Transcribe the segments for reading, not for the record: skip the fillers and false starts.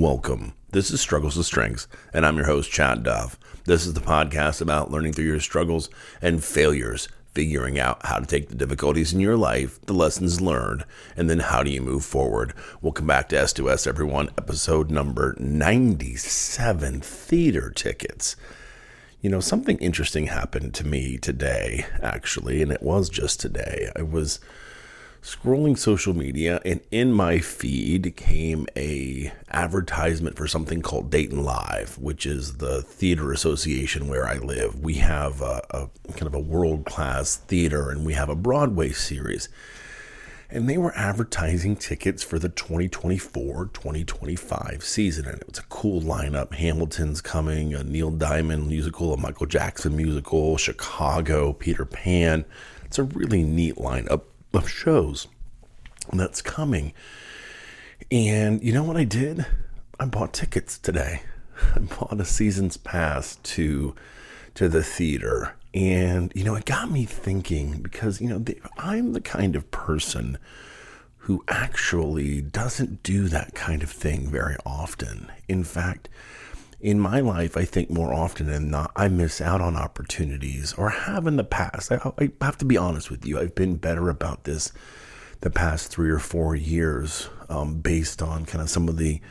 Welcome. This is Struggles to Strengths, and I'm your host, Chad Duff. This is the podcast about learning through your struggles and failures, figuring out how to take the difficulties in your life, the lessons learned, and then how do you move forward. Welcome back to S2S, everyone. Episode number 97, theater tickets. You know, something interesting happened to me today, actually, and it was just today. I was scrolling social media, and in my feed came a advertisement for something called Dayton Live, which is the theater association where I live. We have a kind of a world-class theater, and we have a Broadway series. And they were advertising tickets for the 2024-2025 season, and it was a cool lineup. Hamilton's coming, a Neil Diamond musical, a Michael Jackson musical, Chicago, Peter Pan. It's a really neat lineup of shows that's coming. And you know what I did? I bought tickets today. I bought a season's pass to the theater. And, you know, it got me thinking because, you know, I'm the kind of person who actually doesn't do that kind of thing very often. In fact, in my life, I think more often than not, I miss out on opportunities, or have in the past. I have to be honest with you. I've been better about this the past 3 or 4 years, based on kind of some of the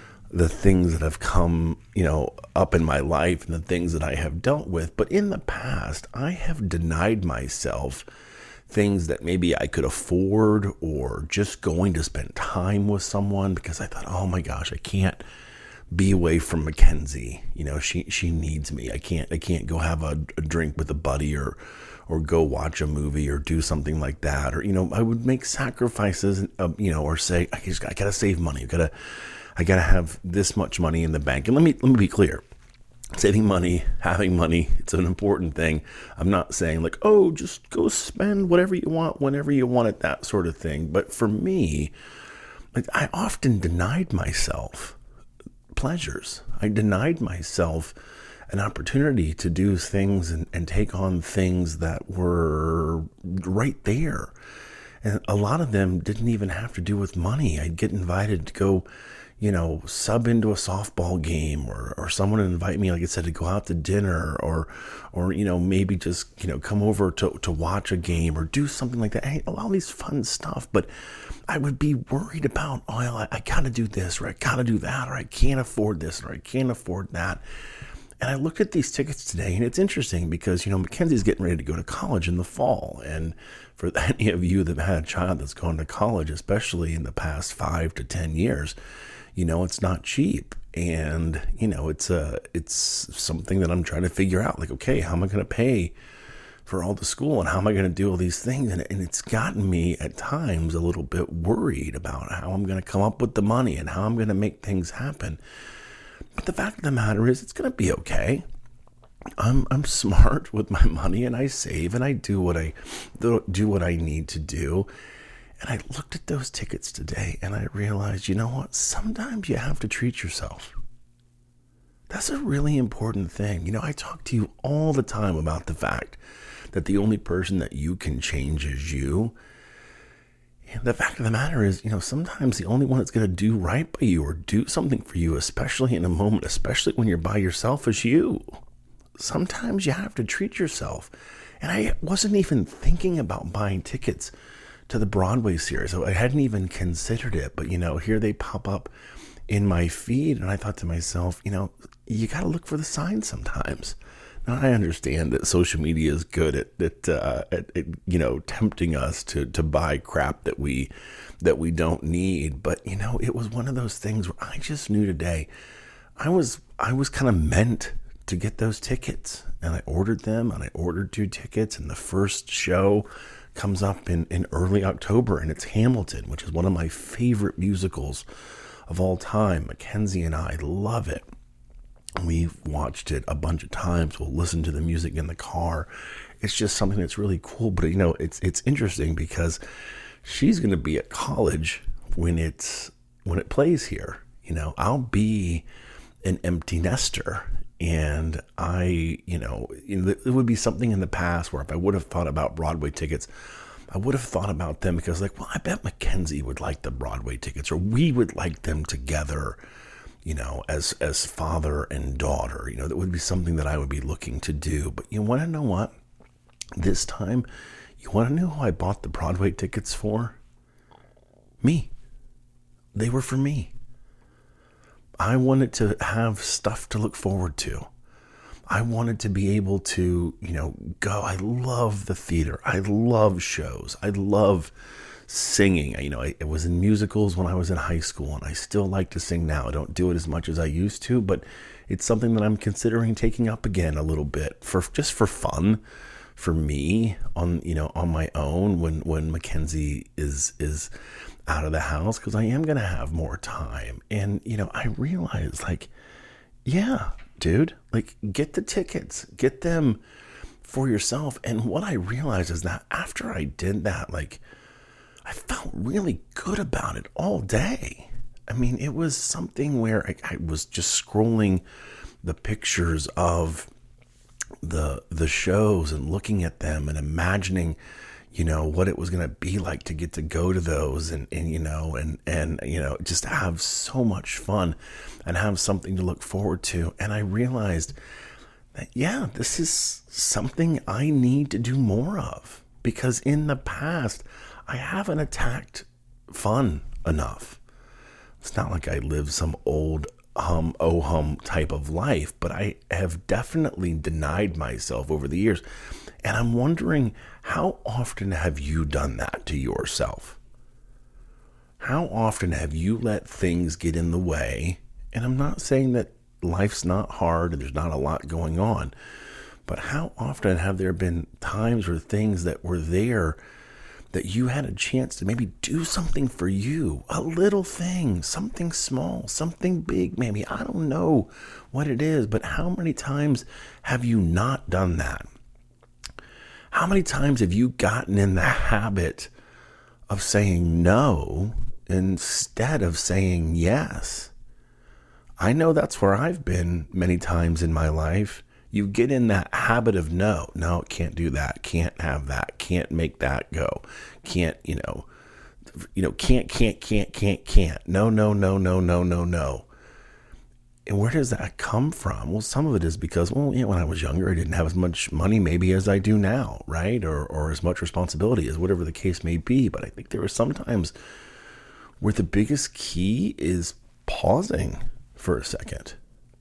things that have come, you know, up in my life and the things that I have dealt with. But in the past, I have denied myself things that maybe I could afford, or just going to spend time with someone because I thought, oh my gosh, I can't be away from Mackenzie. You know, she needs me. I can't go have a drink with a buddy or go watch a movie or do something like that. Or, you know, I would make sacrifices, you know, or say, I gotta save money. I gotta have this much money in the bank. And let me be clear. Saving money, having money, it's an important thing. I'm not saying like, oh, just go spend whatever you want, whenever you want it, that sort of thing. But for me, like, I often denied myself pleasures. I denied myself an opportunity to do things and take on things that were right there. And a lot of them didn't even have to do with money. I'd get invited to go, you know, sub into a softball game, or someone would invite me, like I said, to go out to dinner, or you know, maybe just, you know, come over to watch a game or do something like that. Hey, all these fun stuff. But I would be worried about, oh, I gotta do this, or I gotta do that, or I can't afford this, or I can't afford that. And I looked at these tickets today, and it's interesting because, you know, Mackenzie's getting ready to go to college in the fall. And for any of you that have had a child that's gone to college, especially in the past 5 to 10 years, you know, it's not cheap. And, you know, it's something that I'm trying to figure out. Like, okay, how am I going to pay for all the school, and how am I going to do all these things? And it's gotten me at times a little bit worried about how I'm going to come up with the money and how I'm going to make things happen. But the fact of the matter is, it's going to be okay. I'm smart with my money, and I save, and I do what I need to do. And I looked at those tickets today, and I realized, you know what? Sometimes you have to treat yourself. That's a really important thing. You know, I talk to you all the time about the fact that the only person that you can change is you. And the fact of the matter is, you know, sometimes the only one that's going to do right by you or do something for you, especially in a moment, especially when you're by yourself, is you. Sometimes you have to treat yourself. And I wasn't even thinking about buying tickets to the Broadway series. I hadn't even considered it, but, you know, here they pop up in my feed, and I thought to myself, you know, you got to look for the signs sometimes. Now, I understand that social media is good at you know, tempting us to buy crap that we don't need, but, you know, it was one of those things where I just knew today I was kind of meant to get those tickets, and I ordered them, and I ordered 2 tickets, and the first show comes up in early October, and it's Hamilton, which is one of my favorite musicals of all time. Mackenzie and I love it. We've watched it a bunch of times. We'll listen to the music in the car. It's just something that's really cool. But, you know, it's interesting because she's going to be at college when it plays here. You know, I'll be an empty nester. And it would be something in the past where if I would have thought about Broadway tickets, I would have thought about them because, like, well, I bet Mackenzie would like the Broadway tickets, or we would like them together, as father and daughter. That would be something that I would be looking to do. But you want to know what? This time, you want to know who I bought the Broadway tickets for? Me. They were for me. I wanted to have stuff to look forward to. I wanted to be able to, go. I love the theater. I love shows. I love singing. I was in musicals when I was in high school, and I still like to sing now. I don't do it as much as I used to, but it's something that I'm considering taking up again a little bit for fun, for me on my own when Mackenzie is out of the house, because I am going to have more time. And, I realize, yeah, dude, get the tickets, get them for yourself. And what I realized is that after I did that, I felt really good about it all day. I mean, it was something where I was just scrolling the pictures of the shows and looking at them and imagining, what it was going to be like to get to go to those and just have so much fun and have something to look forward to. And I realized that, yeah, this is something I need to do more of, because in the past, I haven't attacked fun enough. It's not like I live some old hum type of life, but I have definitely denied myself over the years. And I'm wondering, how often have you done that to yourself? How often have you let things get in the way? And I'm not saying that life's not hard and there's not a lot going on, but how often have there been times or things that were there that you had a chance to maybe do something for you, a little thing, something small, something big, maybe, I don't know what it is, but how many times have you not done that? How many times have you gotten in the habit of saying no instead of saying yes? I know that's where I've been many times in my life. You get in that habit of no, can't do that, can't have that, can't make that go, can't, can't, no. And where does that come from? Well, some of it is because, when I was younger, I didn't have as much money maybe as I do now, right? Or as much responsibility as whatever the case may be. But I think there are some times where the biggest key is pausing for a second.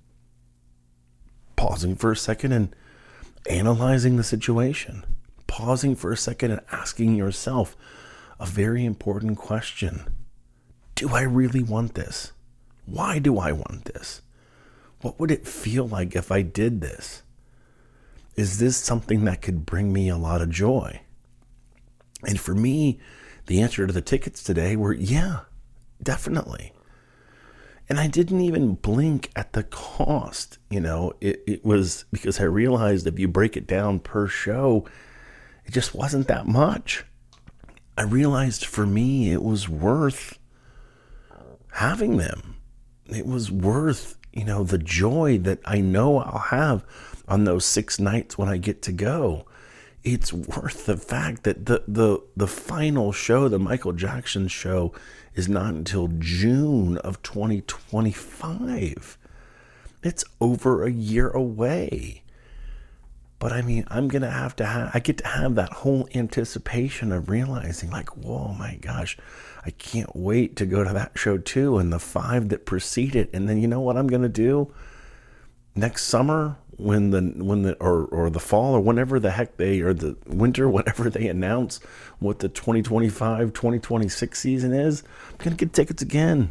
Pausing for a second and analyzing the situation. Pausing for a second and asking yourself a very important question. Do I really want this? Why do I want this? What would it feel like if I did this? Is this something that could bring me a lot of joy? And for me, the answer to the tickets today were, yeah, definitely. And I didn't even blink at the cost. It was because I realized if you break it down per show, it just wasn't that much. I realized for me, it was worth having them. It was worth, the joy that I know I'll have on those 6 nights when I get to go. It's worth the fact that the final show, the Michael Jackson show, is not until June of 2025. It's over a year away. But I mean, I'm going to I get to have that whole anticipation of realizing whoa, my gosh, I can't wait to go to that show too. And the 5 that precede it. And then you know what I'm going to do next summer when the fall or whenever the heck or the winter, whenever they announce what the 2025-2026 season is, I'm going to get tickets again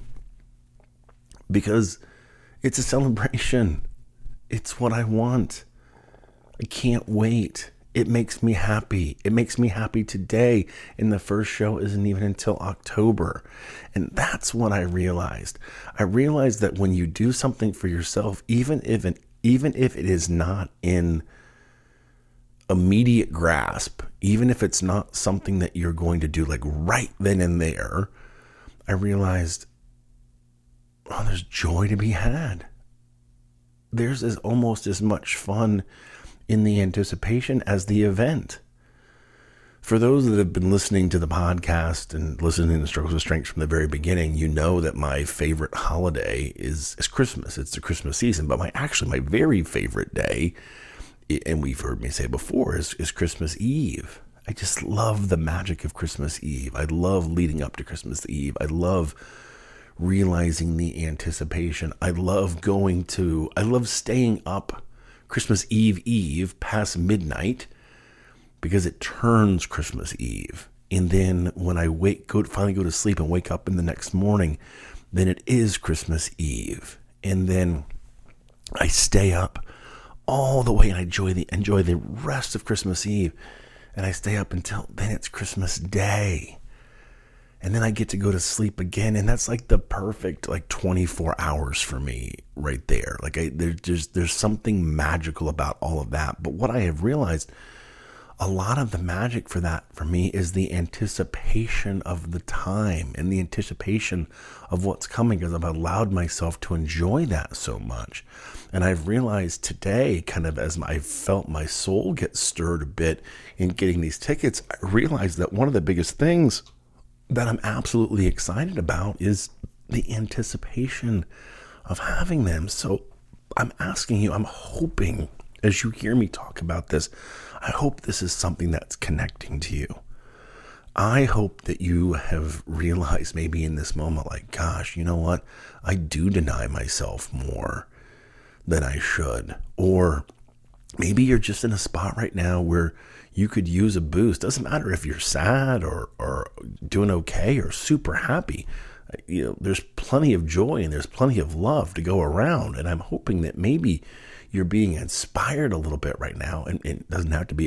because it's a celebration. It's what I want. I can't wait. It makes me happy. It makes me happy today. And the first show isn't even until October. And that's what I realized. I realized that when you do something for yourself, even if it is not in immediate grasp, even if it's not something that you're going to do right then and there, I realized, there's joy to be had. There's almost as much fun in the anticipation as the event. For those that have been listening to the podcast and listening to Struggles with Strength from the very beginning, you know that my favorite holiday is Christmas. It's the Christmas season, but my very favorite day, and we've heard me say before, is Christmas Eve. I just love the magic of Christmas Eve. I love leading up to Christmas Eve. I love realizing the anticipation. I love staying up Christmas Eve past midnight, because it turns Christmas Eve. And then when I finally go to sleep and wake up in the next morning, then it is Christmas Eve. And then I stay up all the way and I enjoy the rest of Christmas Eve. And I stay up until then it's Christmas Day. And then I get to go to sleep again. And that's like the perfect 24 hours for me right there. There's something magical about all of that. But what I have realized, a lot of the magic for me is the anticipation of the time and the anticipation of what's coming, because I've allowed myself to enjoy that so much. And I've realized today, kind of as I felt my soul get stirred a bit in getting these tickets, I realized that one of the biggest things that I'm absolutely excited about is the anticipation of having them. So I'm asking you, I'm hoping, as you hear me talk about this, I hope this is something that's connecting to you. I hope that you have realized maybe in this moment, gosh, you know what? I do deny myself more than I should. Or maybe you're just in a spot right now where you could use a boost. Doesn't matter if you're sad or doing okay or super happy. There's plenty of joy and there's plenty of love to go around. And I'm hoping that maybe you're being inspired a little bit right now. And it doesn't have to be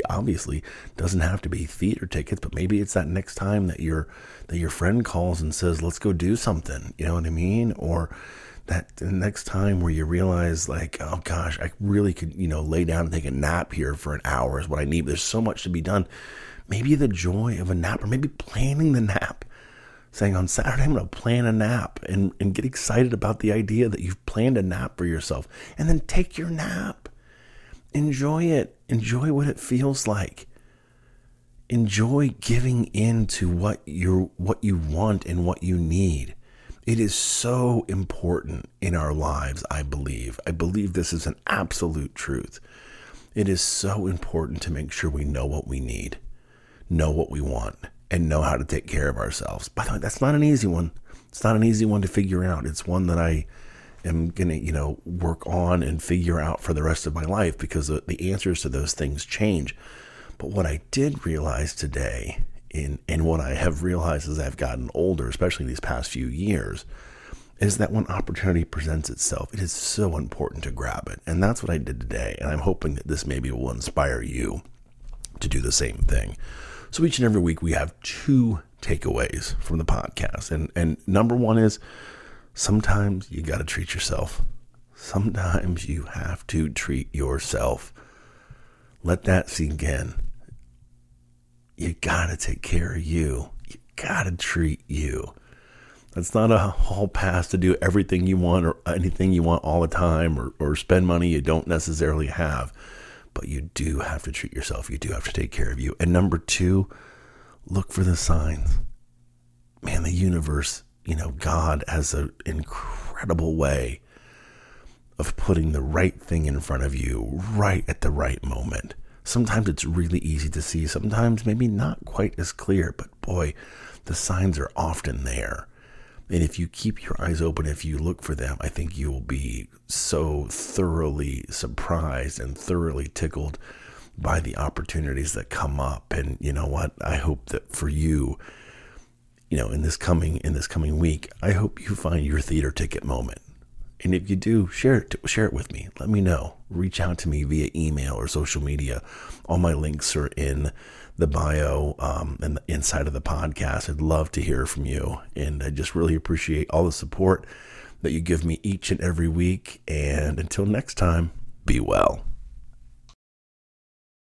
theater tickets, but maybe it's that next time that your friend calls and says, let's go do something. You know what I mean? Or that the next time where you realize oh gosh, I really could, lay down and take a nap here for an hour is what I need. There's so much to be done. Maybe the joy of a nap, or maybe planning the nap. Saying on Saturday, I'm going to plan a nap and get excited about the idea that you've planned a nap for yourself, and then take your nap. Enjoy it. Enjoy what it feels like. Enjoy giving in to what you want and what you need. It is so important in our lives, I believe. I believe this is an absolute truth. It is so important to make sure we know what we need, know what we want, and know how to take care of ourselves. By the way, that's not an easy one. It's not an easy one to figure out. It's one that I am going to, work on and figure out for the rest of my life, because the answers to those things change. But what I did realize today, and what I have realized as I've gotten older, especially these past few years, is that when opportunity presents itself, it is so important to grab it. And that's what I did today. And I'm hoping that this maybe will inspire you to do the same thing. So each and every week we have 2 takeaways from the podcast. And number 1 is, sometimes you got to treat yourself. Sometimes you have to treat yourself. Let that sink in. You got to take care of you. You got to treat you. That's not a hall pass to do everything you want or anything you want all the time, or spend money you don't necessarily have. But you do have to treat yourself. You do have to take care of you. And number 2, look for the signs. Man, the universe, God has an incredible way of putting the right thing in front of you right at the right moment. Sometimes it's really easy to see. Sometimes maybe not quite as clear. But boy, the signs are often there. And if you keep your eyes open, if you look for them, I think you will be so thoroughly surprised and thoroughly tickled by the opportunities that come up. And you know what? I hope that for you, in this coming week, I hope you find your theater ticket moment. And if you do, share it with me. Let me know. Reach out to me via email or social media. All my links are in the bio and the inside of the podcast. I'd love to hear from you. And I just really appreciate all the support that you give me each and every week. And until next time, be well.